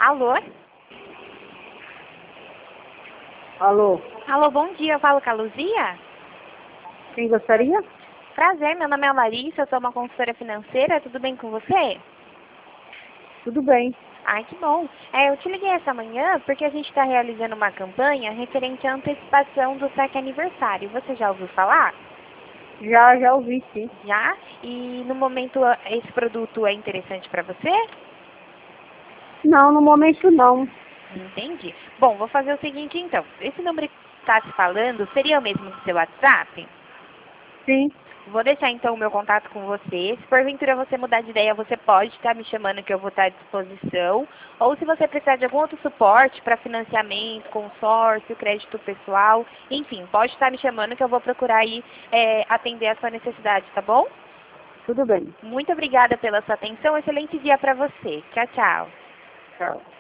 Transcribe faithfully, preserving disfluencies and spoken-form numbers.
Alô? Alô? Alô, bom dia. Eu falo com a Luzia? Quem gostaria? Prazer, meu nome é Larissa, eu sou uma consultora financeira. Tudo bem com você? Tudo bem. Ai, que bom. É, eu te liguei essa manhã porque a gente está realizando uma campanha referente à antecipação do saque aniversário. Você já ouviu falar? Já, já ouvi, sim. Já? E no momento esse produto é interessante para você? Não, no momento não. Entendi. Bom, vou fazer o seguinte então. Esse número que está se falando seria o mesmo do seu WhatsApp? Sim. Vou deixar então o meu contato com você. Se porventura você mudar de ideia, você pode estar me chamando que eu vou estar à disposição. Ou se você precisar de algum outro suporte para financiamento, consórcio, crédito pessoal, enfim, pode estar me chamando que eu vou procurar aí é, atender a sua necessidade, tá bom? Tudo bem. Muito obrigada pela sua atenção. Excelente dia para você. Tchau, tchau. Tchau.